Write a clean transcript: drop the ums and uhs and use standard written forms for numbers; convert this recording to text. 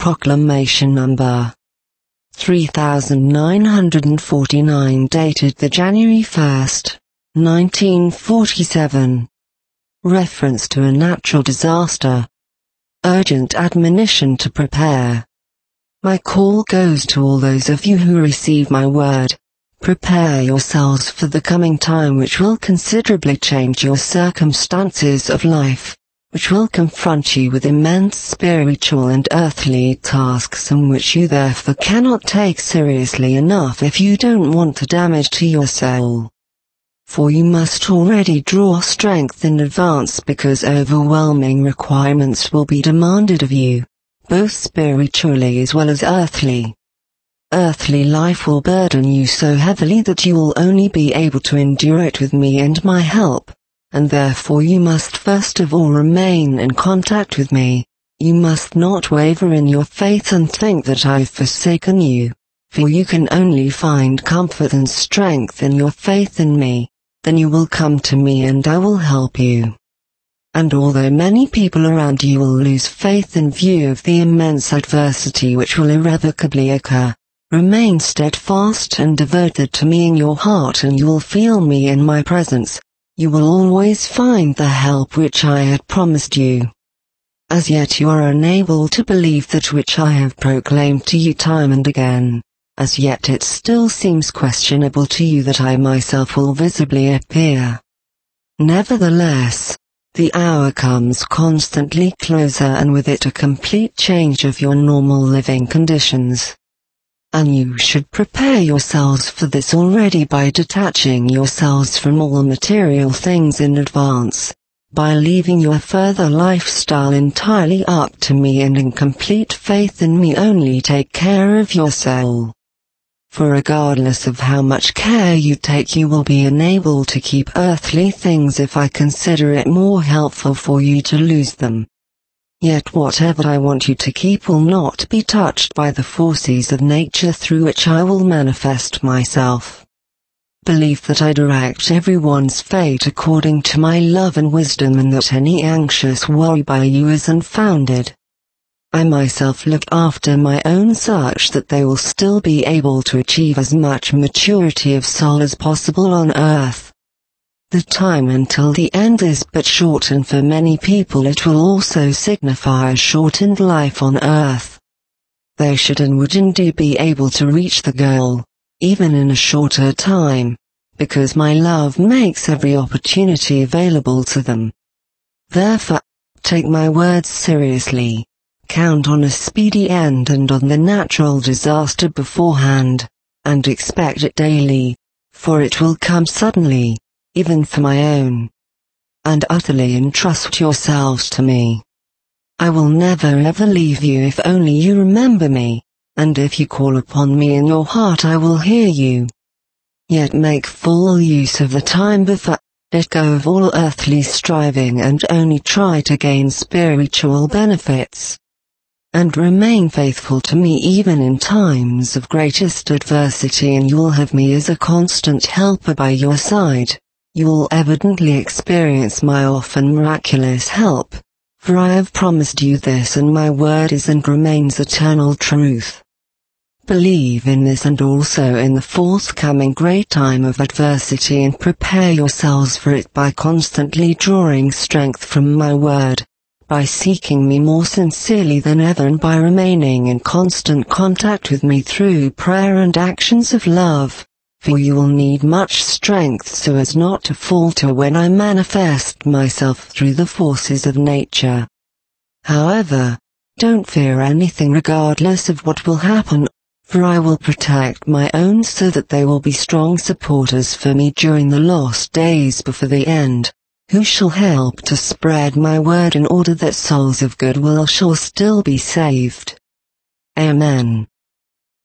Proclamation Number 3949, dated the January 1st, 1947. Reference to a natural disaster. Urgent admonition to prepare. My call goes to all those of you who receive my word. Prepare yourselves for the coming time which will considerably change your circumstances of life, which will confront you with immense spiritual and earthly tasks, and which you therefore cannot take seriously enough if you don't want the damage to your soul. For you must already draw strength in advance, because overwhelming requirements will be demanded of you, both spiritually as well as earthly. Earthly life will burden you so heavily that you will only be able to endure it with me and my help, and therefore you must first of all remain in contact with me. You must not waver in your faith and think that I've forsaken you, for you can only find comfort and strength in your faith in me. Then you will come to me and I will help you. And although many people around you will lose faith in view of the immense adversity which will irrevocably occur, remain steadfast and devoted to me in your heart, and you will feel me in my presence. You will always find the help which I had promised you. As yet you are unable to believe that which I have proclaimed to you time and again. As yet it still seems questionable to you that I myself will visibly appear. Nevertheless, the hour comes constantly closer, and with it a complete change of your normal living conditions. And you should prepare yourselves for this already by detaching yourselves from all material things in advance, by leaving your further lifestyle entirely up to me, and in complete faith in me only take care of your soul. For regardless of how much care you take, you will be unable to keep earthly things if I consider it more helpful for you to lose them. Yet whatever I want you to keep will not be touched by the forces of nature through which I will manifest myself. Believe that I direct everyone's fate according to my love and wisdom, and that any anxious worry by you is unfounded. I myself look after my own such that they will still be able to achieve as much maturity of soul as possible on earth. The time until the end is but short, and for many people it will also signify a shortened life on earth. They should and would indeed be able to reach the goal, even in a shorter time, because my love makes every opportunity available to them. Therefore, take my words seriously. Count on a speedy end and on the natural disaster beforehand, and expect it daily, for it will come suddenly, even for my own. And utterly entrust yourselves to me. I will never ever leave you if only you remember me, and if you call upon me in your heart I will hear you. Yet make full use of the time before. Let go of all earthly striving and only try to gain spiritual benefits. And remain faithful to me even in times of greatest adversity, and you will have me as a constant helper by your side. You will evidently experience my often miraculous help, for I have promised you this, and my word is and remains eternal truth. Believe in this and also in the forthcoming great time of adversity, and prepare yourselves for it by constantly drawing strength from my word, by seeking me more sincerely than ever, and by remaining in constant contact with me through prayer and actions of love, for you will need much strength so as not to falter when I manifest myself through the forces of nature. However, don't fear anything regardless of what will happen, for I will protect my own so that they will be strong supporters for me during the lost days before the end, who shall help to spread my word in order that souls of goodwill shall still be saved. Amen.